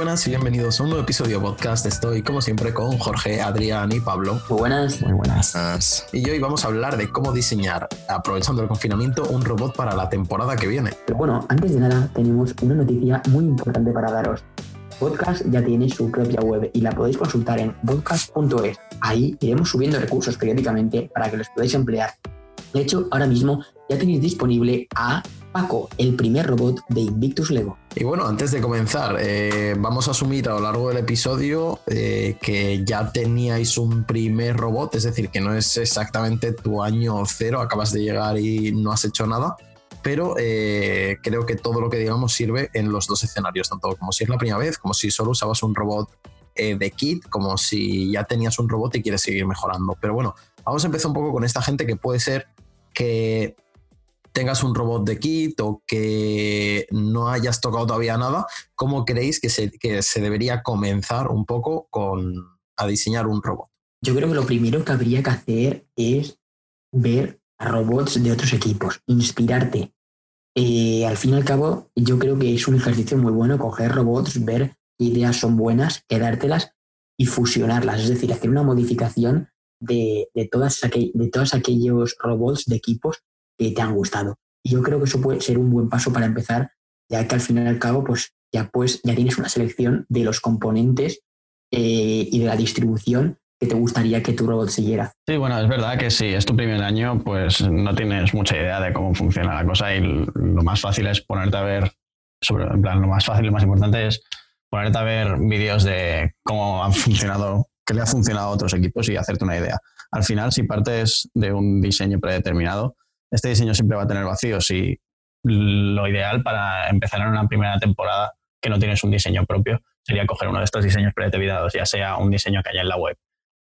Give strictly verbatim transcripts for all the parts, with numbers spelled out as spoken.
buenas y bienvenidos a un nuevo episodio podcast. Estoy como siempre con Jorge, Adrián y Pablo. Muy buenas. Muy buenas. Y hoy vamos a hablar de cómo diseñar, aprovechando el confinamiento, un robot para la temporada que viene. Pero bueno, antes de nada tenemos una noticia muy importante para daros. Podcast ya tiene su propia web y la podéis consultar en podcast punto es. Ahí iremos subiendo recursos periódicamente para que los podáis emplear. De hecho, ahora mismo ya tenéis disponible a Paco, el primer robot de Invictus Lego. Y bueno, antes de comenzar, eh, vamos a asumir a lo largo del episodio eh, que ya teníais un primer robot, es decir, que no es exactamente tu año cero, acabas de llegar y no has hecho nada, pero eh, creo que todo lo que digamos sirve en los dos escenarios, tanto como si es la primera vez, como si solo usabas un robot eh, de kit, como si ya tenías un robot y quieres seguir mejorando. Pero bueno, vamos a empezar un poco con esta gente que puede ser que tengas un robot de kit o que no hayas tocado todavía nada. ¿Cómo creéis que se, que se debería comenzar un poco con, a diseñar un robot? Yo creo que lo primero que habría que hacer es ver robots de otros equipos, inspirarte. Eh, al fin y al cabo, yo creo que es un ejercicio muy bueno coger robots, ver qué ideas son buenas, quedártelas y fusionarlas. Es decir, hacer una modificación de, de, todas aquel, de todos aquellos robots de equipos que te han gustado. Y yo creo que eso puede ser un buen paso para empezar, ya que al fin y al cabo pues ya, pues, ya tienes una selección de los componentes eh, y de la distribución que te gustaría que tu robot siguiera. Sí, bueno, es verdad que si es tu primer año, pues no tienes mucha idea de cómo funciona la cosa y lo más fácil es ponerte a ver, sobre, en plan, lo más fácil y lo más importante es ponerte a ver vídeos de cómo han funcionado, qué le ha funcionado a otros equipos y hacerte una idea. Al final, si partes de un diseño predeterminado, este diseño siempre va a tener vacíos y lo ideal para empezar en una primera temporada que no tienes un diseño propio sería coger uno de estos diseños predeterminados, ya sea un diseño que haya en la web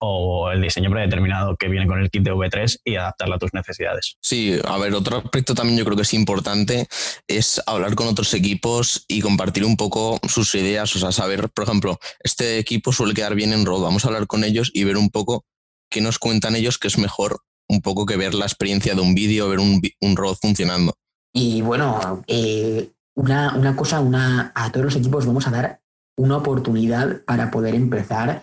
o el diseño predeterminado que viene con el kit de V tres y adaptarlo a tus necesidades. Sí, a ver, otro aspecto también yo creo que es importante es hablar con otros equipos y compartir un poco sus ideas, o sea, saber, por ejemplo, este equipo suele quedar bien en robot, vamos a hablar con ellos y ver un poco qué nos cuentan ellos que es mejor un poco que ver la experiencia de un vídeo, ver un, un robot funcionando. Y bueno, eh, una, una cosa, una, a todos los equipos vamos a dar una oportunidad para poder empezar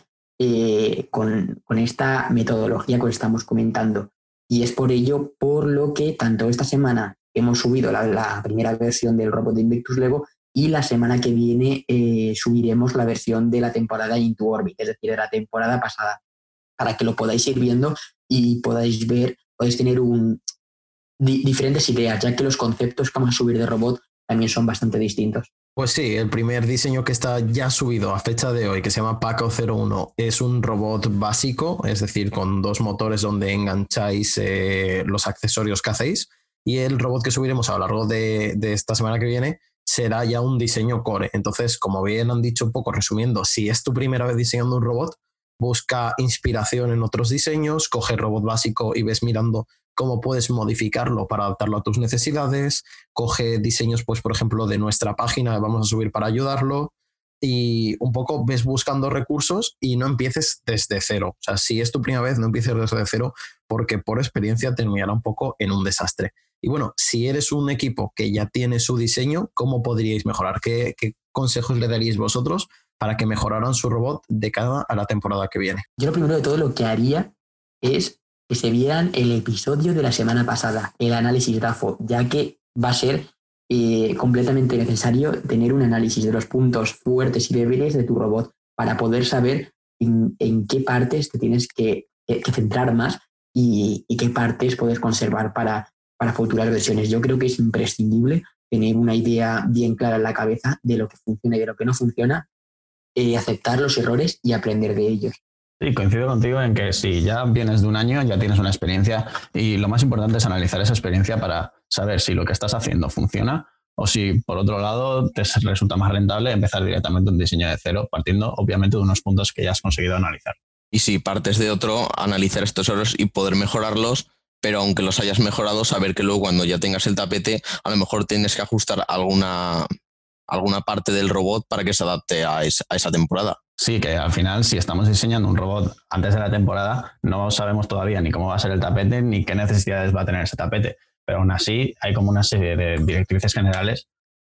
eh, con, con esta metodología que estamos comentando. Y es por ello por lo que tanto esta semana hemos subido la, la primera versión del robot de Invictus Lego y la semana que viene eh, subiremos la versión de la temporada Into Orbit, es decir, de la temporada pasada, para que lo podáis ir viendo y podáis ver, podéis tener un, di, diferentes ideas, ya que los conceptos que vamos a subir de robot también son bastante distintos. Pues sí, el primer diseño que está ya subido a fecha de hoy, que se llama Paco cero uno, es un robot básico, es decir, con dos motores donde engancháis eh, los accesorios que hacéis, y el robot que subiremos a lo largo de, de esta semana que viene será ya un diseño core. Entonces, como bien han dicho un poco resumiendo, si es tu primera vez diseñando un robot, busca inspiración en otros diseños, coge el robot básico y ves mirando cómo puedes modificarlo para adaptarlo a tus necesidades, coge diseños, pues por ejemplo, de nuestra página que vamos a subir para ayudarlo y un poco ves buscando recursos y no empieces desde cero. O sea, si es tu primera vez, no empieces desde cero porque por experiencia terminará un poco en un desastre. Y bueno, si eres un equipo que ya tiene su diseño, ¿cómo podríais mejorar? ¿Qué, qué consejos le daríais vosotros para que mejoraran su robot de cara a la temporada que viene? Yo lo primero de todo lo que haría es que se vieran el episodio de la semana pasada, el análisis grafo, ya que va a ser eh, completamente necesario tener un análisis de los puntos fuertes y débiles de tu robot para poder saber en, en qué partes te tienes que, que, que centrar más y, y qué partes puedes conservar para, para futuras versiones. Yo creo que es imprescindible tener una idea bien clara en la cabeza de lo que funciona y de lo que no funciona, Eh, aceptar los errores y aprender de ellos. Sí, coincido contigo en que si ya vienes de un año, ya tienes una experiencia y lo más importante es analizar esa experiencia para saber si lo que estás haciendo funciona o si, por otro lado, te resulta más rentable empezar directamente un diseño de cero, partiendo obviamente de unos puntos que ya has conseguido analizar. Y si partes de otro, analizar estos errores y poder mejorarlos, pero aunque los hayas mejorado, saber que luego cuando ya tengas el tapete, a lo mejor tienes que ajustar alguna... alguna parte del robot para que se adapte a esa, a esa temporada. Sí, que al final, si estamos diseñando un robot antes de la temporada, no sabemos todavía ni cómo va a ser el tapete ni qué necesidades va a tener ese tapete, pero aún así hay como una serie de directrices generales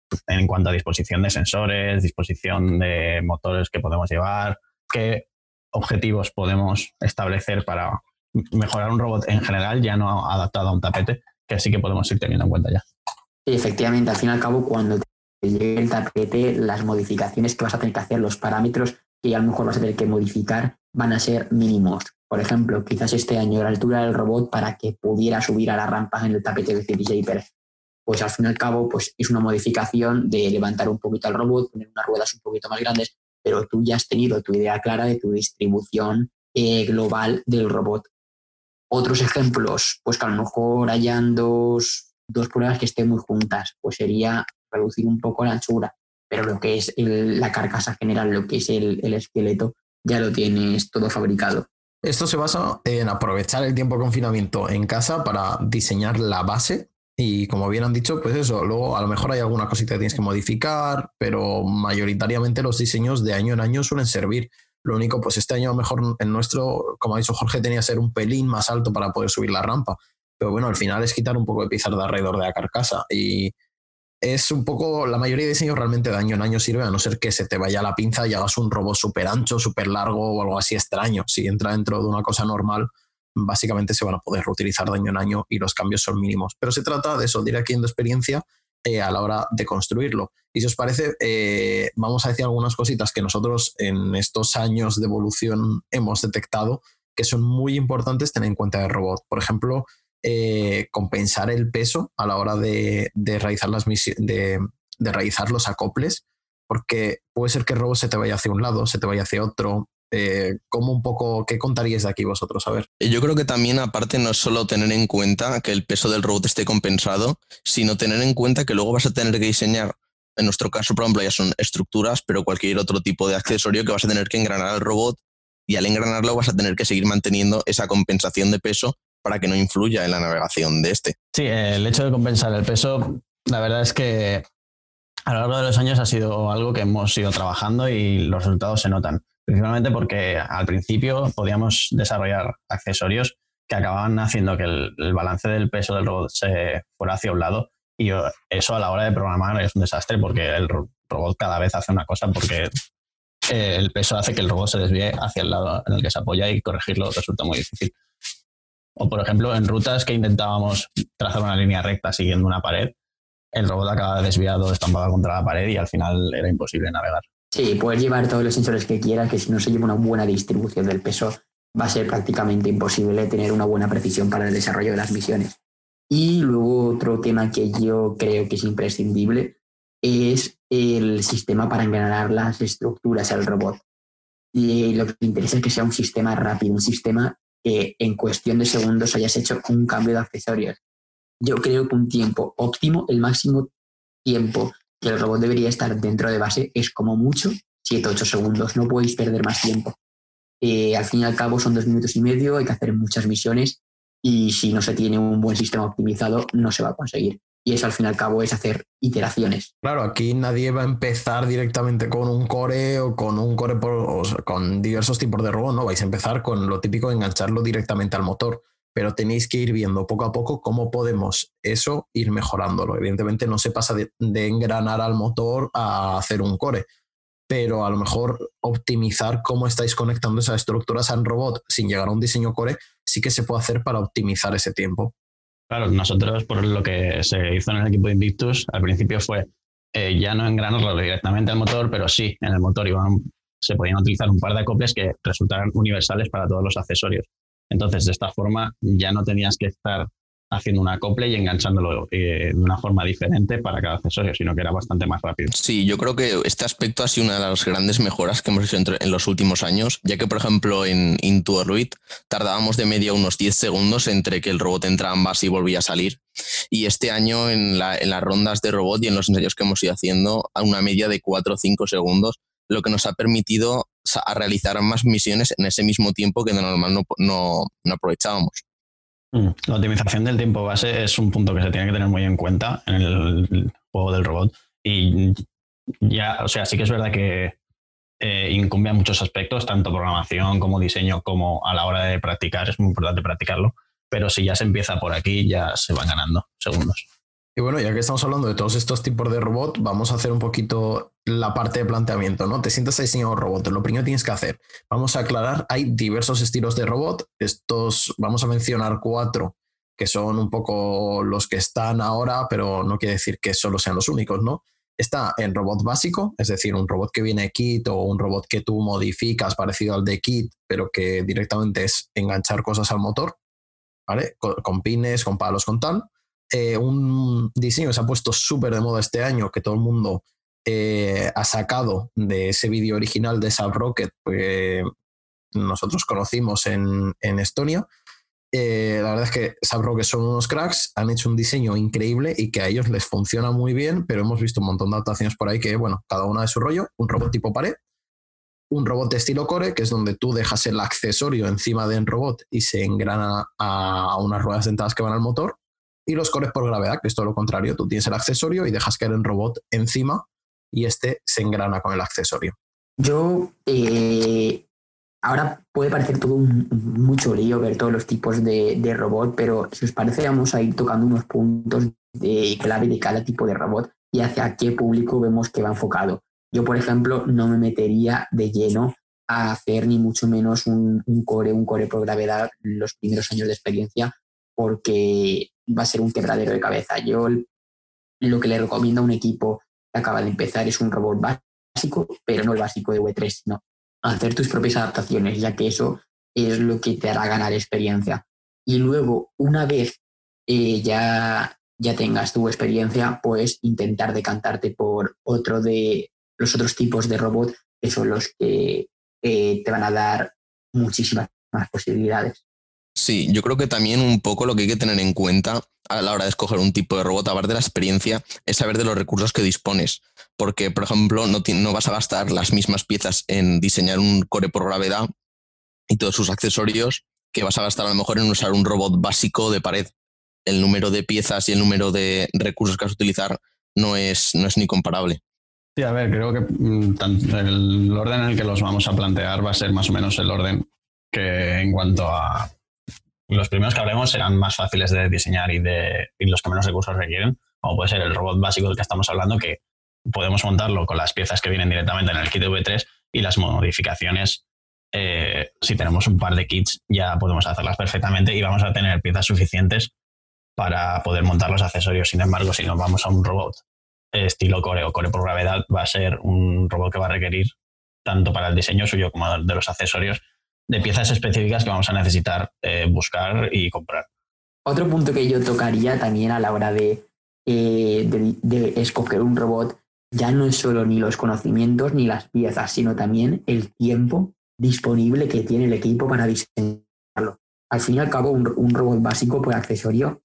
en cuanto a disposición de sensores, disposición de motores que podemos llevar, qué objetivos podemos establecer para mejorar un robot en general, ya no adaptado a un tapete, que sí que podemos ir teniendo en cuenta ya. Sí, efectivamente, al fin y al cabo, cuando te llegue el tapete, las modificaciones que vas a tener que hacer, los parámetros que a lo mejor vas a tener que modificar, van a ser mínimos. Por ejemplo, quizás este año la altura del robot para que pudiera subir a la rampa en el tapete de C-Shaper, pues al fin y al cabo pues es una modificación de levantar un poquito al robot, poner unas ruedas un poquito más grandes, pero tú ya has tenido tu idea clara de tu distribución eh, global del robot. Otros ejemplos, pues que a lo mejor hayan dos, dos pruebas que estén muy juntas, pues sería reducir un poco la anchura, pero lo que es el, la carcasa general, lo que es el, el esqueleto, ya lo tienes todo fabricado. Esto se basa en aprovechar el tiempo de confinamiento en casa para diseñar la base y, como bien han dicho, pues eso, luego a lo mejor hay alguna cosita que tienes que modificar, pero mayoritariamente los diseños de año en año suelen servir. Lo único, pues este año a lo mejor el nuestro, como ha dicho Jorge, tenía que ser un pelín más alto para poder subir la rampa, pero bueno, al final es quitar un poco de pizarra alrededor de la carcasa y es un poco, la mayoría de diseños realmente de año en año sirve, a no ser que se te vaya la pinza y hagas un robot súper ancho, súper largo o algo así extraño. Si entra dentro de una cosa normal, básicamente se van a poder reutilizar de año en año y los cambios son mínimos. Pero se trata de eso, de ir adquiriendo experiencia eh, a la hora de construirlo. Y si os parece, eh, vamos a decir algunas cositas que nosotros en estos años de evolución hemos detectado que son muy importantes tener en cuenta del robot. Por ejemplo, Eh, compensar el peso a la hora de, de, realizar las misi- de, de realizar los acoples, porque puede ser que el robot se te vaya hacia un lado, se te vaya hacia otro. Eh, ¿cómo un poco, qué contaríais de aquí vosotros? A ver. Yo creo que también, aparte, no es solo tener en cuenta que el peso del robot esté compensado, sino tener en cuenta que luego vas a tener que diseñar, en nuestro caso, por ejemplo, ya son estructuras, pero cualquier otro tipo de accesorio que vas a tener que engranar al robot, y al engranarlo vas a tener que seguir manteniendo esa compensación de peso para que no influya en la navegación de este. Sí, el hecho de compensar el peso, la verdad es que a lo largo de los años ha sido algo que hemos ido trabajando y los resultados se notan. Principalmente porque al principio podíamos desarrollar accesorios que acababan haciendo que el, el balance del peso del robot se fuera hacia un lado, y eso a la hora de programar es un desastre porque el robot cada vez hace una cosa porque el peso hace que el robot se desvíe hacia el lado en el que se apoya y corregirlo resulta muy difícil. O, por ejemplo, en rutas que intentábamos trazar una línea recta siguiendo una pared, el robot acaba desviado, estampado contra la pared y al final era imposible navegar. Sí, puedes llevar todos los sensores que quieras, que si no se lleva una buena distribución del peso va a ser prácticamente imposible tener una buena precisión para el desarrollo de las misiones. Y luego otro tema que yo creo que es imprescindible es el sistema para engranar las estructuras al robot. Y lo que me interesa es que sea un sistema rápido, un sistema que en cuestión de segundos hayas hecho un cambio de accesorios. Yo creo que un tiempo óptimo, el máximo tiempo que el robot debería estar dentro de base es como mucho siete a ocho segundos, no podéis perder más tiempo. Eh, al fin y al cabo son dos minutos y medio, hay que hacer muchas misiones y si no se tiene un buen sistema optimizado no se va a conseguir. Y eso al fin y al cabo es hacer iteraciones. Claro, aquí nadie va a empezar directamente con un core o con un core por, o sea, con diversos tipos de robot, ¿no? Vais a empezar con lo típico de engancharlo directamente al motor, pero tenéis que ir viendo poco a poco cómo podemos eso ir mejorándolo. Evidentemente no se pasa de, de engranar al motor a hacer un core, pero a lo mejor optimizar cómo estáis conectando esas estructuras al robot sin llegar a un diseño core sí que se puede hacer para optimizar ese tiempo. Claro, nosotros por lo que se hizo en el equipo de Invictus, al principio fue eh, ya no engranarlo directamente al motor, pero sí, en el motor iban, se podían utilizar un par de acoples que resultaran universales para todos los accesorios. Entonces, de esta forma ya no tenías que estar haciendo un acople y enganchándolo eh, de una forma diferente para cada accesorio, sino que era bastante más rápido. Sí, yo creo que este aspecto ha sido una de las grandes mejoras que hemos hecho entre, en los últimos años, ya que, por ejemplo, en Into Orbit tardábamos de media unos diez segundos entre que el robot entraba en base y volvía a salir. Y este año, en, la, en las rondas de robot y en los ensayos que hemos ido haciendo, a una media de cuatro o cinco segundos, lo que nos ha permitido a realizar más misiones en ese mismo tiempo que de normal no, no, no aprovechábamos. La optimización del tiempo base es un punto que se tiene que tener muy en cuenta en el juego del robot. Y ya, o sea, sí que es verdad que eh, incumbe a muchos aspectos, tanto programación como diseño, como a la hora de practicar. Es muy importante practicarlo. Pero si ya se empieza por aquí, ya se van ganando segundos. Y bueno, ya que estamos hablando de todos estos tipos de robot, vamos a hacer un poquito la parte de planteamiento, ¿no? Te sientas a diseñar un robot, lo primero que tienes que hacer, vamos a aclarar, hay diversos estilos de robot, estos vamos a mencionar cuatro que son un poco los que están ahora, pero no quiere decir que solo sean los únicos, ¿no? Está el robot básico, es decir, un robot que viene de kit o un robot que tú modificas parecido al de kit, pero que directamente es enganchar cosas al motor, ¿vale? Con, con pines, con palos, con tal. Eh, un diseño que se ha puesto súper de moda este año, que todo el mundo eh, ha sacado de ese vídeo original de Sub Rocket, que nosotros conocimos en, en Estonia. Eh, la verdad es que Sub Rocket son unos cracks, han hecho un diseño increíble y que a ellos les funciona muy bien, pero hemos visto un montón de adaptaciones por ahí que, bueno, cada una de su rollo. Un robot tipo pared, un robot de estilo core, que es donde tú dejas el accesorio encima del robot y se engrana a unas ruedas dentadas que van al motor. Y los cores por gravedad, que es todo lo contrario. Tú tienes el accesorio y dejas caer el robot encima y este se engrana con el accesorio. Yo, eh, ahora puede parecer todo un, mucho lío ver todos los tipos de, de robot, pero si os parece vamos a ir tocando unos puntos de clave de cada tipo de robot y hacia qué público vemos que va enfocado. Yo, por ejemplo, no me metería de lleno a hacer ni mucho menos un, un core, un core por gravedad los primeros años de experiencia, porque va a ser un quebradero de cabeza. Yo lo que le recomiendo a un equipo que acaba de empezar es un robot básico, pero no el básico de V tres, sino hacer tus propias adaptaciones, ya que eso es lo que te hará ganar experiencia. Y luego, una vez eh, ya, ya tengas tu experiencia, pues intentar decantarte por otro de los otros tipos de robot, que son los que eh, te van a dar muchísimas más posibilidades. Sí, yo creo que también un poco lo que hay que tener en cuenta a la hora de escoger un tipo de robot, aparte de la experiencia, es saber de los recursos que dispones. Porque, por ejemplo, no, no vas a gastar las mismas piezas en diseñar un core por gravedad y todos sus accesorios que vas a gastar a lo mejor en usar un robot básico de pared. El número de piezas y el número de recursos que vas a utilizar no es, no es ni comparable. Sí, a ver, creo que mm, tanto el orden en el que los vamos a plantear va a ser más o menos el orden que en cuanto a... Los primeros que hablemos serán más fáciles de diseñar y, de, y los que menos recursos requieren, como puede ser el robot básico del que estamos hablando, que podemos montarlo con las piezas que vienen directamente en el kit de V tres y las modificaciones, eh, si tenemos un par de kits, ya podemos hacerlas perfectamente y vamos a tener piezas suficientes para poder montar los accesorios. Sin embargo, si nos vamos a un robot estilo core o core por gravedad, va a ser un robot que va a requerir, tanto para el diseño suyo como de los accesorios, de piezas específicas que vamos a necesitar eh, buscar y comprar. Otro punto que yo tocaría también a la hora de, eh, de, de escoger un robot ya no es solo ni los conocimientos ni las piezas, sino también el tiempo disponible que tiene el equipo para diseñarlo. Al fin y al cabo, un, un robot básico por accesorio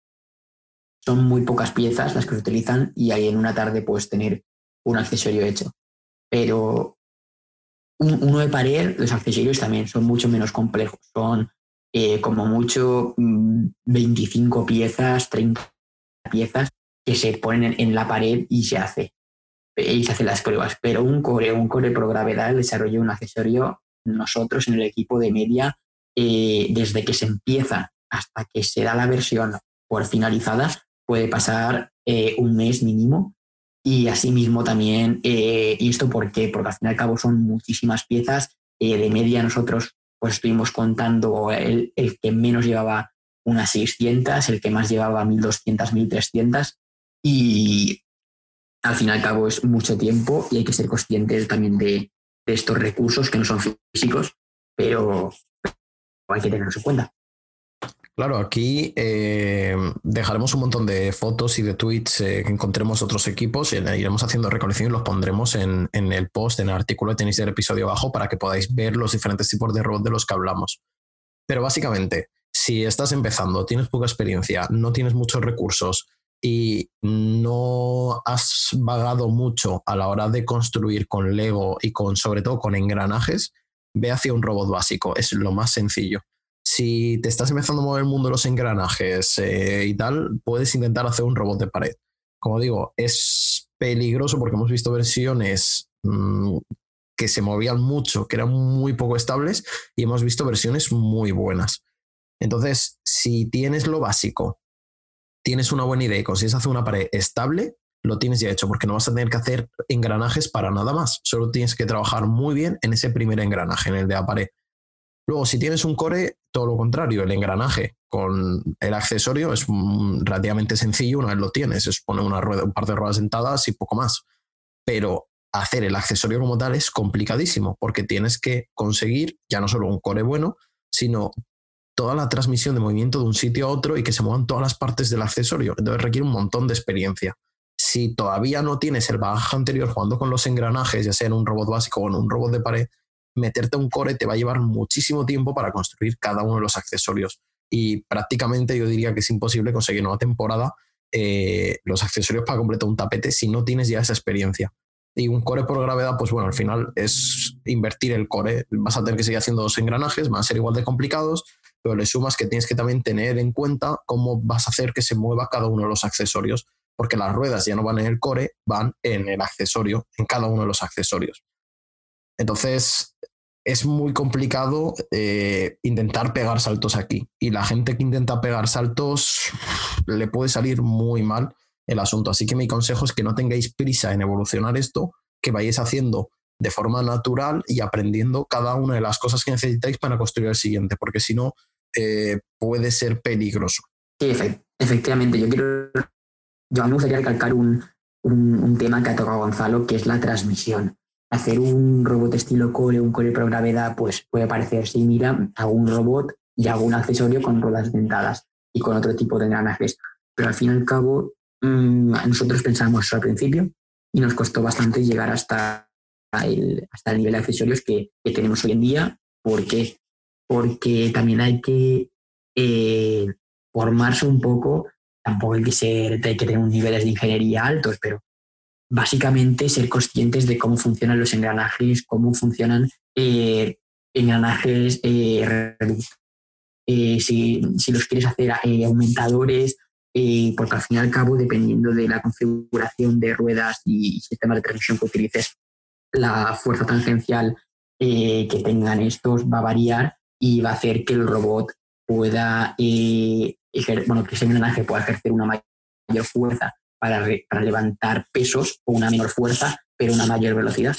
son muy pocas piezas las que se utilizan y ahí en una tarde puedes tener un accesorio hecho. Pero un, uno de pared, los accesorios también son mucho menos complejos. Son eh, como mucho veinticinco piezas, treinta piezas que se ponen en, en la pared y se hace. Y se hacen las pruebas. Pero un core, un core por gravedad, el desarrollo de un accesorio, nosotros en el equipo de media, eh, desde que se empieza hasta que se da la versión por finalizada, puede pasar eh, un mes mínimo. Y asimismo también, eh, ¿y esto por qué? Porque al fin y al cabo son muchísimas piezas. Eh, de media nosotros pues estuvimos contando el, el que menos llevaba unas seiscientas, el que más llevaba mil doscientas, mil trescientas. Y al fin y al cabo es mucho tiempo y hay que ser conscientes también de, de estos recursos que no son físicos, pero hay que tenerlos en cuenta. Claro, aquí eh, dejaremos un montón de fotos y de tweets eh, que encontremos otros equipos y iremos haciendo recolección y los pondremos en, en el post, en el artículo que tenéis del episodio abajo para que podáis ver los diferentes tipos de robots de los que hablamos. Pero básicamente, si estás empezando, tienes poca experiencia, no tienes muchos recursos y no has vagado mucho a la hora de construir con Lego y con, sobre todo con engranajes, ve hacia un robot básico, es lo más sencillo. Si te estás empezando a mover el mundo de los engranajes eh, y tal, puedes intentar hacer un robot de pared. Como digo, es peligroso porque hemos visto versiones mmm, que se movían mucho, que eran muy poco estables, y hemos visto versiones muy buenas. Entonces, si tienes lo básico tienes una buena idea y consigues hacer una pared estable, lo tienes ya hecho, porque no vas a tener que hacer engranajes para nada más. Solo tienes que trabajar muy bien en ese primer engranaje, en el de la pared. Luego, si tienes un core, todo lo contrario, el engranaje con el accesorio es relativamente sencillo. Una vez lo tienes, es poner una rueda, un par de ruedas dentadas y poco más. Pero hacer el accesorio como tal es complicadísimo, porque tienes que conseguir ya no solo un core bueno, sino toda la transmisión de movimiento de un sitio a otro y que se muevan todas las partes del accesorio. Entonces requiere un montón de experiencia. Si todavía no tienes el bagaje anterior jugando con los engranajes, ya sea en un robot básico o en un robot de pared, meterte un core te va a llevar muchísimo tiempo para construir cada uno de los accesorios. Y prácticamente yo diría que es imposible conseguir en una temporada eh, los accesorios para completar un tapete si no tienes ya esa experiencia. Y un core por gravedad, pues bueno, al final es invertir el core. Vas a tener que seguir haciendo dos engranajes, van a ser igual de complicados, pero le sumas que tienes que también tener en cuenta cómo vas a hacer que se mueva cada uno de los accesorios, porque las ruedas ya no van en el core, van en el accesorio, en cada uno de los accesorios. Entonces es muy complicado eh, intentar pegar saltos aquí, y la gente que intenta pegar saltos le puede salir muy mal el asunto. Así que mi consejo es que no tengáis prisa en evolucionar esto, que vayáis haciendo de forma natural y aprendiendo cada una de las cosas que necesitáis para construir el siguiente, porque si no eh, puede ser peligroso. Sí, efe- efectivamente. Yo quiero, yo a mí me gustaría recalcar un, un, un tema que ha tocado Gonzalo, que es la transmisión. Hacer un robot estilo core, un core por gravedad, pues puede parecer, sí, mira, hago un robot y hago un accesorio con ruedas dentadas y con otro tipo de engranajes. Pero al fin y al cabo, mmm, nosotros pensamos eso al principio y nos costó bastante llegar hasta el, hasta el nivel de accesorios que, que tenemos hoy en día. ¿Por qué? Porque también hay que eh, formarse un poco. Tampoco hay que, ser, hay que tener unos niveles de ingeniería altos, pero básicamente ser conscientes de cómo funcionan los engranajes, cómo funcionan eh, engranajes eh, eh, si, si los quieres hacer eh, aumentadores, eh, porque al fin y al cabo, dependiendo de la configuración de ruedas y sistema de transmisión que utilices, la fuerza tangencial eh, que tengan estos va a variar y va a hacer que el robot pueda, eh, ejer- bueno, que ese engranaje pueda ejercer una mayor fuerza para, re- para levantar pesos, o una menor fuerza, pero una mayor velocidad.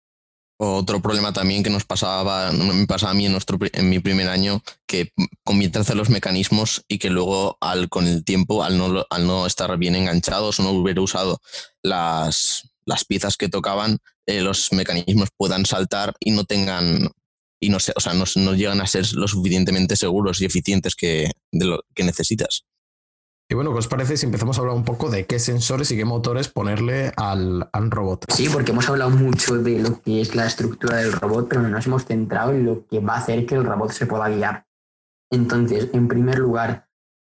Otro problema también que nos pasaba, me pasaba a mí en, nuestro, en mi primer año, que comienza a hacer los mecanismos y que luego al, con el tiempo, al no, al no estar bien enganchados o no haber usado las, las piezas que tocaban, eh, los mecanismos puedan saltar y no tengan, y no, sé, o sea, no, no llegan a ser lo suficientemente seguros y eficientes que, de lo que necesitas. Y bueno, ¿qué os parece si empezamos a hablar un poco de qué sensores y qué motores ponerle al, al robot? Sí, porque hemos hablado mucho de lo que es la estructura del robot, pero no nos hemos centrado en lo que va a hacer que el robot se pueda guiar. Entonces, en primer lugar,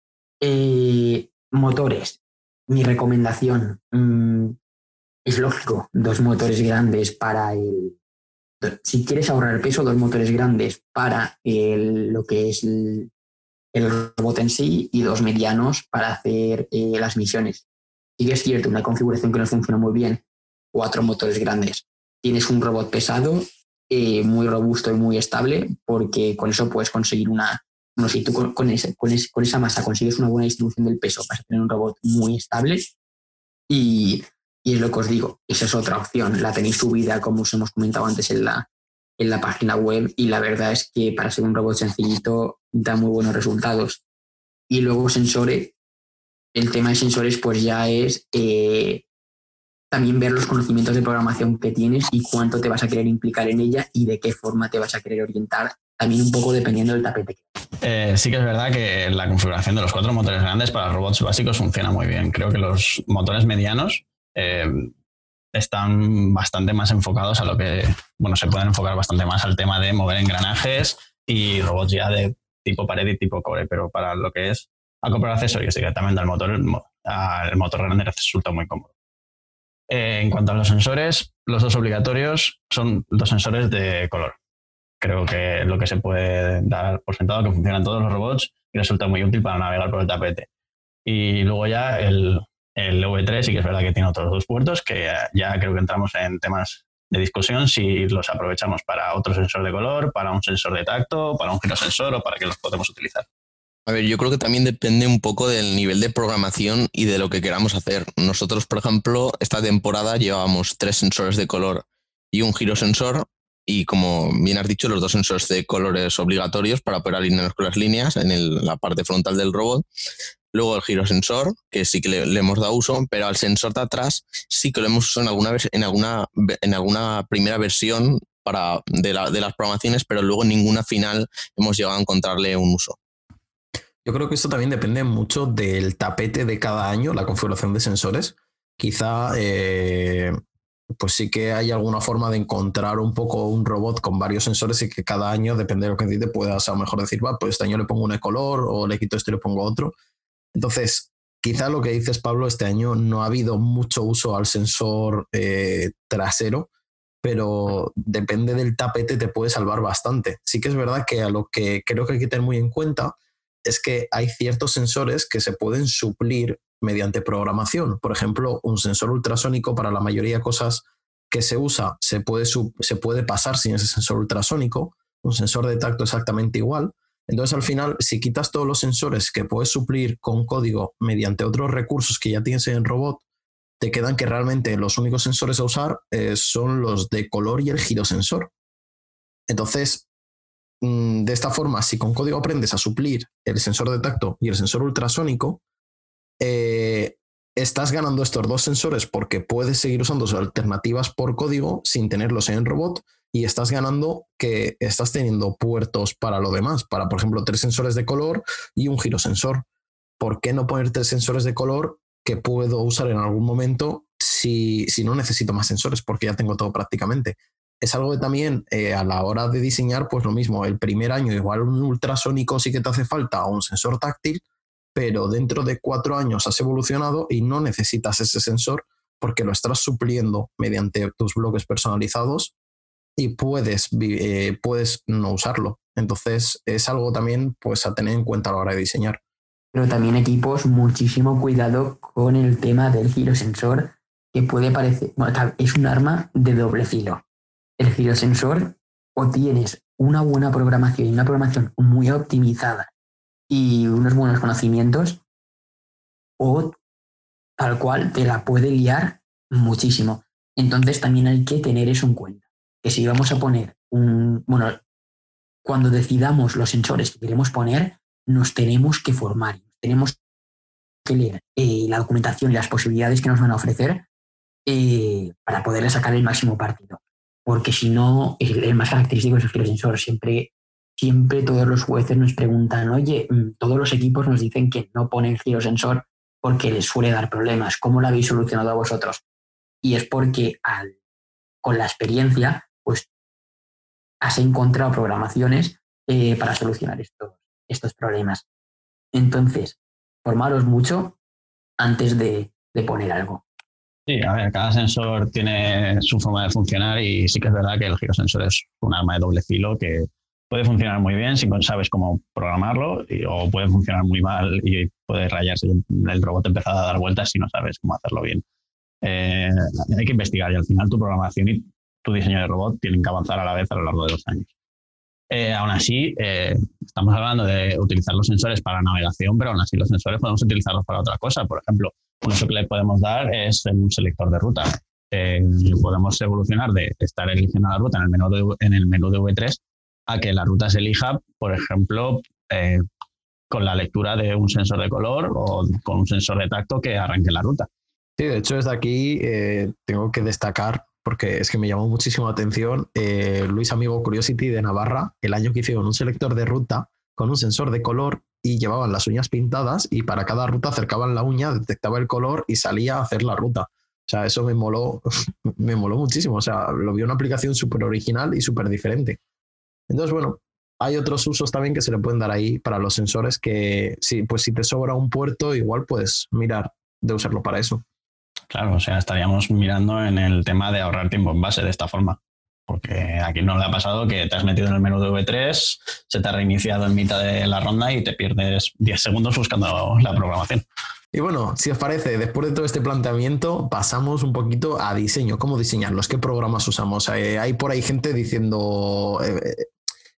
eh, motores. Mi recomendación, mmm, es lógico, dos motores grandes para el... Si quieres ahorrar peso, dos motores grandes para el, lo que es el, el robot en sí, y dos medianos para hacer eh, las misiones. Sí que es cierto, una configuración que no funciona muy bien, cuatro motores grandes. Tienes un robot pesado, eh, muy robusto y muy estable, porque con eso puedes conseguir una... No sé, si tú con, con, ese, con, ese, con esa masa consigues una buena distribución del peso, vas a tener un robot muy estable. Y, y es lo que os digo, esa es otra opción. La tenéis subida, como os hemos comentado antes, en la, en la página web, y la verdad es que para ser un robot sencillito da muy buenos resultados. Y luego sensores, el tema de sensores pues ya es eh, también ver los conocimientos de programación que tienes y cuánto te vas a querer implicar en ella y de qué forma te vas a querer orientar, también un poco dependiendo del tapete. Eh, sí que es verdad que la configuración de los cuatro motores grandes para robots básicos funciona muy bien. Creo que los motores medianos eh, están bastante más enfocados a lo que, bueno, se pueden enfocar bastante más al tema de mover engranajes y robots ya de tipo pared y tipo core, pero para lo que es a comprar accesorios directamente al motor, el motor grande resulta muy cómodo. Eh, en cuanto a los sensores, los dos obligatorios son dos sensores de color. Creo que es lo que se puede dar por sentado, que funcionan todos los robots y resulta muy útil para navegar por el tapete. Y luego ya el, el V tres sí que es verdad que tiene otros dos puertos, que ya creo que entramos en temas de discusión si los aprovechamos para otro sensor de color, para un sensor de tacto, para un girosensor o para qué los podemos utilizar. A ver, yo creo que también depende un poco del nivel de programación y de lo que queramos hacer. Nosotros, por ejemplo, esta temporada llevábamos tres sensores de color y un girosensor, y como bien has dicho, los dos sensores de colores obligatorios para poder alinearnos con las líneas en el, la parte frontal del robot. Luego el girosensor, que sí que le, le hemos dado uso, pero al sensor de atrás sí que lo hemos usado en alguna, en alguna, en alguna primera versión para, de, la, de las programaciones, pero luego en ninguna final hemos llegado a encontrarle un uso. Yo creo que esto también depende mucho del tapete de cada año, la configuración de sensores. Quizá eh, pues sí que hay alguna forma de encontrar un poco un robot con varios sensores y que cada año, depende de lo que necesite, puedas a lo mejor decir, va, pues este año le pongo un de color o le quito esto y le pongo otro. Entonces, quizá lo que dices, Pablo, este año no ha habido mucho uso al sensor eh, trasero, pero depende del tapete, te puede salvar bastante. Sí que es verdad que a lo que creo que hay que tener muy en cuenta es que hay ciertos sensores que se pueden suplir mediante programación. Por ejemplo, un sensor ultrasónico, para la mayoría de cosas que se usa, se puede, sub, se puede pasar sin ese sensor ultrasónico. Un sensor de tacto exactamente igual. Entonces, al final, si quitas todos los sensores que puedes suplir con código mediante otros recursos que ya tienes en el robot, te quedan que realmente los únicos sensores a usar eh, son los de color y el girosensor. Entonces, de esta forma, si con código aprendes a suplir el sensor de tacto y el sensor ultrasónico, eh, estás ganando estos dos sensores porque puedes seguir usando sus alternativas por código sin tenerlos en el robot, y estás ganando que estás teniendo puertos para lo demás, para, por ejemplo, tres sensores de color y un girosensor. ¿Por qué no poner tres sensores de color que puedo usar en algún momento si, si no necesito más sensores? Porque ya tengo todo prácticamente. Es algo que también eh, a la hora de diseñar, pues lo mismo, el primer año igual un ultrasónico sí que te hace falta o un sensor táctil, pero dentro de cuatro años has evolucionado y no necesitas ese sensor porque lo estás supliendo mediante tus bloques personalizados y puedes, eh, puedes no usarlo. Entonces es algo también pues a tener en cuenta a la hora de diseñar. Pero también, equipos, muchísimo cuidado con el tema del girosensor, que puede parecer, bueno, es un arma de doble filo. El girosensor, o tienes una buena programación y una programación muy optimizada y unos buenos conocimientos, o tal cual te la puede liar muchísimo. Entonces también hay que tener eso en cuenta, que si vamos a poner un... Bueno, cuando decidamos los sensores que queremos poner, nos tenemos que formar, tenemos que leer eh, la documentación y las posibilidades que nos van a ofrecer eh, para poderle sacar el máximo partido. Porque si no, el, el más característico es el girosensor. Siempre, siempre todos los jueces nos preguntan, oye, todos los equipos nos dicen que no ponen girosensor porque les suele dar problemas. ¿Cómo lo habéis solucionado a vosotros? Y es porque al, con la experiencia, pues has encontrado programaciones eh, para solucionar estos, estos problemas. Entonces, formaros mucho antes de, de poner algo. Sí, a ver, cada sensor tiene su forma de funcionar y sí que es verdad que el girosensor es un arma de doble filo que puede funcionar muy bien si sabes cómo programarlo, y, o puede funcionar muy mal y puede rayarse y el robot empezar a dar vueltas si no sabes cómo hacerlo bien. Eh, hay que investigar y al final tu programación y tu diseño de robot tienen que avanzar a la vez a lo largo de los años. Eh, aún así, eh, estamos hablando de utilizar los sensores para navegación, pero aún así los sensores podemos utilizarlos para otra cosa. Por ejemplo, un uso que le podemos dar es un selector de ruta. Eh, podemos evolucionar de estar eligiendo la ruta en el menú de, en el menú de V tres a que la ruta se elija, por ejemplo, eh, con la lectura de un sensor de color o con un sensor de tacto que arranque la ruta. Sí, de hecho, desde aquí eh, tengo que destacar, porque es que me llamó muchísimo la atención, eh, Luis Amigo Curiosity de Navarra, el año que hicieron un selector de ruta con un sensor de color y llevaban las uñas pintadas y para cada ruta acercaban la uña, detectaba el color y salía a hacer la ruta. O sea, eso me moló, me moló muchísimo. O sea, lo vi una aplicación súper original y súper diferente. Entonces, bueno, hay otros usos también que se le pueden dar ahí para los sensores que, sí, pues si te sobra un puerto, igual puedes mirar de usarlo para eso. Claro, o sea, estaríamos mirando en el tema de ahorrar tiempo en base de esta forma. Porque aquí no le ha pasado que te has metido en el menú de V tres, se te ha reiniciado en mitad de la ronda y te pierdes diez segundos buscando la programación. Y bueno, si os parece, después de todo este planteamiento, pasamos un poquito a diseño. ¿Cómo diseñarlos? ¿Qué programas usamos? Eh, hay por ahí gente diciendo... Eh,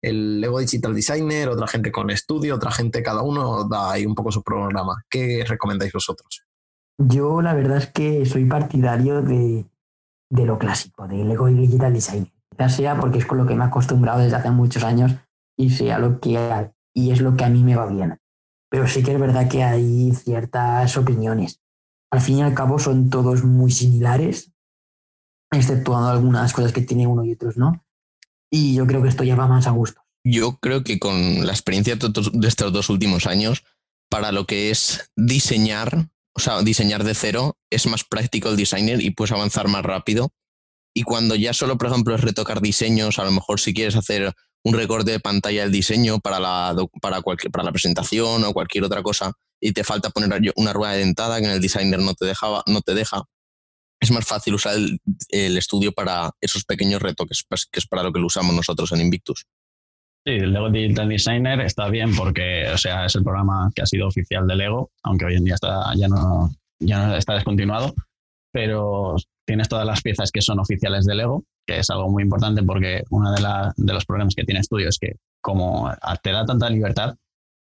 el Lego Digital Designer, otra gente con estudio, otra gente, cada uno da ahí un poco su programa. ¿Qué recomendáis vosotros? Yo la verdad es que soy partidario de, de lo clásico, de Lego Digital Designer. Ya sea porque es con lo que me he acostumbrado desde hace muchos años y sea lo que y es lo que a mí me va bien. Pero sí que es verdad que hay ciertas opiniones. Al fin y al cabo son todos muy similares, exceptuando algunas cosas que tiene uno y otros no. Y yo creo que esto ya va más a gusto. Yo creo que con la experiencia de estos dos últimos años, para lo que es diseñar, o sea, diseñar de cero, es más práctico el designer y puedes avanzar más rápido. Y cuando ya solo, por ejemplo, es retocar diseños, a lo mejor si quieres hacer un recorte de pantalla del diseño para la, para cualquier, para la presentación o cualquier otra cosa y te falta poner una rueda dentada que en el designer no te, dejaba, no te deja, es más fácil usar el, el estudio para esos pequeños retoques, que es para lo que lo usamos nosotros en Invictus. Sí, el Lego Digital Designer está bien porque, o sea, es el programa que ha sido oficial de Lego, aunque hoy en día está, ya, no, ya no está descontinuado, pero tienes todas las piezas que son oficiales de Lego, que es algo muy importante porque uno de, la, de los problemas que tiene Studio es que como te da tanta libertad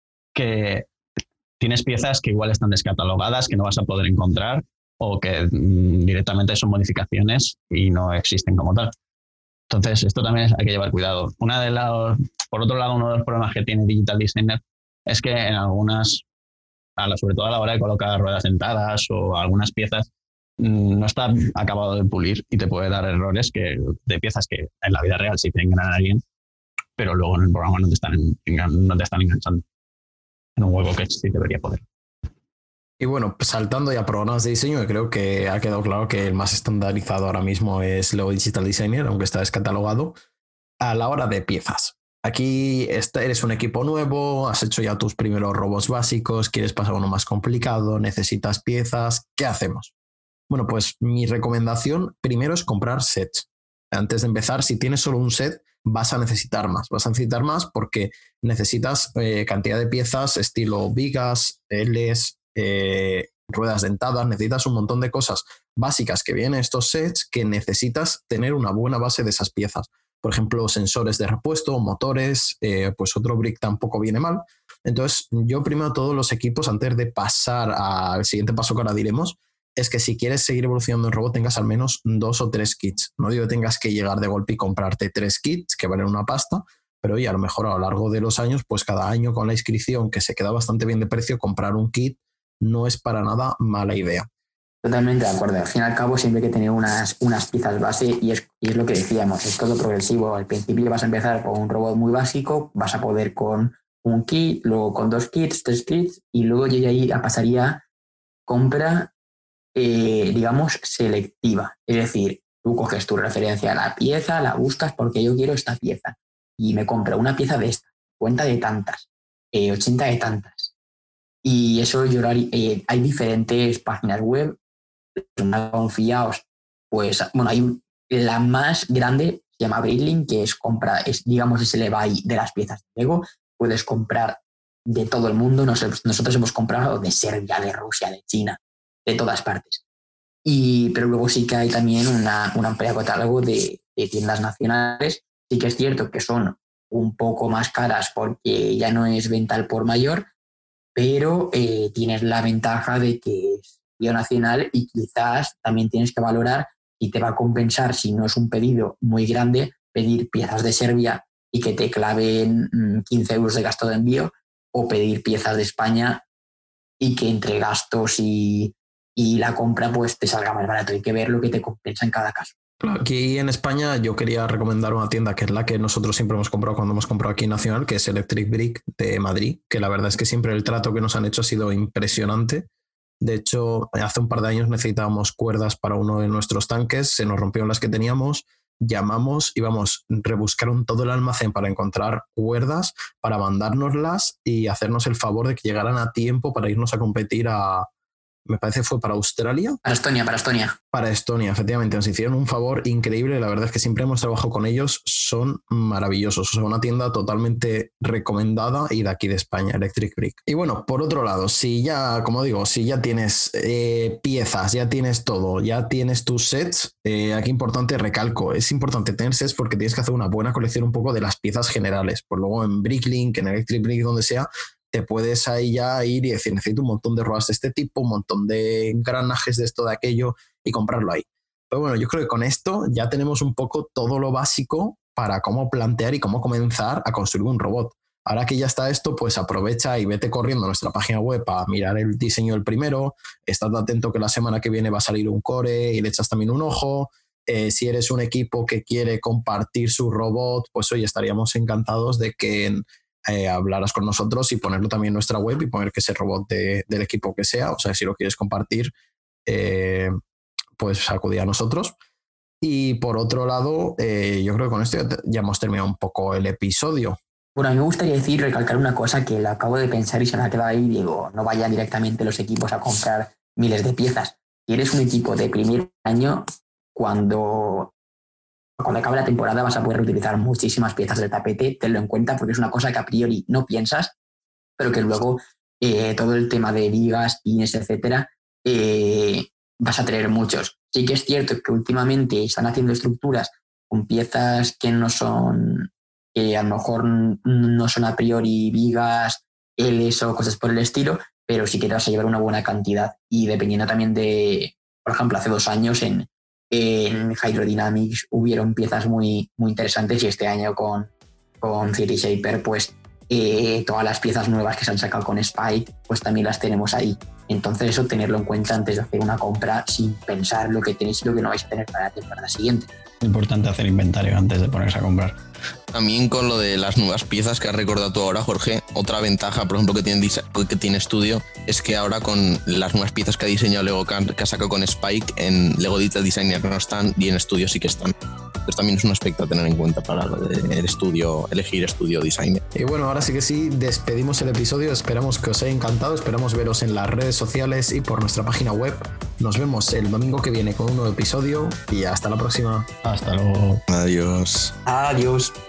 que tienes piezas que igual están descatalogadas, que no vas a poder encontrar o que mm, directamente son modificaciones y no existen como tal. Entonces, esto también hay que llevar cuidado. Una de las, por otro lado, uno de los problemas que tiene Digital Designer es que en algunas, a la, sobre todo a la hora de colocar ruedas dentadas o algunas piezas, no está acabado de pulir y te puede dar errores que, de piezas que en la vida real sí te enganan bien, pero luego en el programa no te están, no te están enganchando en un hueco que sí debería poder. Y bueno, pues saltando ya a programas de diseño, creo que ha quedado claro que el más estandarizado ahora mismo es Lego Digital Designer, aunque está descatalogado. A la hora de piezas, aquí eres un equipo nuevo, has hecho ya tus primeros robots básicos, quieres pasar a uno más complicado, necesitas piezas, ¿qué hacemos? Bueno, pues mi recomendación primero es comprar sets. Antes de empezar, si tienes solo un set, vas a necesitar más. Vas a necesitar más porque necesitas eh, cantidad de piezas estilo vigas, Ls, eh, ruedas dentadas, necesitas un montón de cosas básicas que vienen en estos sets que necesitas tener una buena base de esas piezas. Por ejemplo, sensores de repuesto, motores, eh, pues otro brick tampoco viene mal. Entonces, yo primero todos los equipos, antes de pasar al siguiente paso que ahora diremos, es que si quieres seguir evolucionando en robot tengas al menos dos o tres kits. No digo que tengas que llegar de golpe y comprarte tres kits que valen una pasta, pero oye, a lo mejor a lo largo de los años, pues cada año con la inscripción que se queda bastante bien de precio, comprar un kit no es para nada mala idea. Totalmente de acuerdo. Al fin y al cabo siempre hay que tener unas, unas piezas base y es, y es lo que decíamos, es todo progresivo. Al principio vas a empezar con un robot muy básico, vas a poder con un kit, luego con dos kits, tres kits y luego yo ya ahí pasaría compra Eh, digamos, selectiva. Es decir, tú coges tu referencia a la pieza, la buscas porque yo quiero esta pieza y me compro una pieza de esta, cuenta de tantas, eh, ochenta de tantas. Y eso yo eh, hay diferentes páginas web, más confiados, pues, bueno, hay un, la más grande se llama Breitling, que es compra, es, digamos, es el eBay de las piezas de Lego. Puedes comprar de todo el mundo. Nosotros, nosotros hemos comprado de Serbia, de Rusia, de China, de todas partes. Y, pero luego sí que hay también una, un amplio catálogo de, de tiendas nacionales. Sí que es cierto que son un poco más caras porque ya no es venta al por mayor, pero eh, tienes la ventaja de que es envío nacional y quizás también tienes que valorar si te va a compensar, si no es un pedido muy grande, pedir piezas de Serbia y que te claven quince euros de gasto de envío, o pedir piezas de España y que entre gastos y, y la compra pues te salga más barato. Hay que ver lo que te compensa en cada caso. Aquí en España yo quería recomendar una tienda que es la que nosotros siempre hemos comprado cuando hemos comprado aquí nacional, que es Electric Brick de Madrid, que la verdad es que siempre el trato que nos han hecho ha sido impresionante. De hecho, hace un par de años necesitábamos cuerdas para uno de nuestros tanques, se nos rompieron las que teníamos, llamamos y vamos, rebuscaron todo el almacén para encontrar cuerdas, para mandárnoslas y hacernos el favor de que llegaran a tiempo para irnos a competir a me parece fue para Australia. Para Estonia, para Estonia. Para Estonia, efectivamente. Nos hicieron un favor increíble. La verdad es que siempre hemos trabajado con ellos. Son maravillosos. O sea, una tienda totalmente recomendada y de aquí de España, Electric Brick. Y bueno, por otro lado, si ya, como digo, si ya tienes eh, piezas, ya tienes todo, ya tienes tus sets, eh, aquí importante, recalco, es importante tener sets porque tienes que hacer una buena colección un poco de las piezas generales. Pues luego en Bricklink, en Electric Brick, donde sea, te puedes ahí ya ir y decir, necesito un montón de rodas de este tipo, un montón de engranajes de esto, de aquello, y comprarlo ahí. Pero bueno, yo creo que con esto ya tenemos un poco todo lo básico para cómo plantear y cómo comenzar a construir un robot. Ahora que ya está esto, pues aprovecha y vete corriendo a nuestra página web a mirar el diseño del primero, estad atento que la semana que viene va a salir un core y le echas también un ojo. Eh, si eres un equipo que quiere compartir su robot, pues hoy estaríamos encantados de que Eh, hablaras con nosotros y ponerlo también en nuestra web y poner que ese robot de, del equipo que sea, o sea, si lo quieres compartir, eh, pues acudir a nosotros. Y por otro lado, eh, yo creo que con esto ya, ya hemos terminado un poco el episodio. Bueno, a mí me gustaría decir, recalcar una cosa que lo acabo de pensar y se me ha quedado ahí. Digo, no vayan directamente los equipos a comprar miles de piezas. Si eres un equipo de primer año, cuando... Cuando acabe la temporada vas a poder utilizar muchísimas piezas del tapete, tenlo en cuenta porque es una cosa que a priori no piensas, pero que luego eh, todo el tema de vigas, pines, etcétera, eh, vas a tener muchos. Sí que es cierto que últimamente están haciendo estructuras con piezas que no son, que a lo mejor no son a priori vigas, Ls o cosas por el estilo, pero sí que te vas a llevar una buena cantidad y dependiendo también de, por ejemplo, hace dos años en En Hydrodynamics hubieron piezas muy, muy interesantes y este año con, con City Shaper, pues eh, todas las piezas nuevas que se han sacado con Spike, pues también las tenemos ahí. Entonces eso tenerlo en cuenta antes de hacer una compra sin pensar lo que tenéis y lo que no vais a tener para la temporada siguiente. Importante hacer inventario antes de ponerse a comprar. También con lo de las nuevas piezas que has recordado tú ahora, Jorge, otra ventaja, por ejemplo, que tiene, que tiene Studio es que ahora con las nuevas piezas que ha diseñado Lego Car, que ha sacado con Spike, en Lego Digital Designer no están y en Studio sí que están. Entonces también es un aspecto a tener en cuenta para lo de el estudio, elegir Studio Designer. Y bueno, ahora sí que sí, despedimos el episodio. Esperamos que os haya encantado, esperamos veros en las redes sociales y por nuestra página web. Nos vemos el domingo que viene con un nuevo episodio y hasta la próxima. Hasta luego. Adiós. Adiós.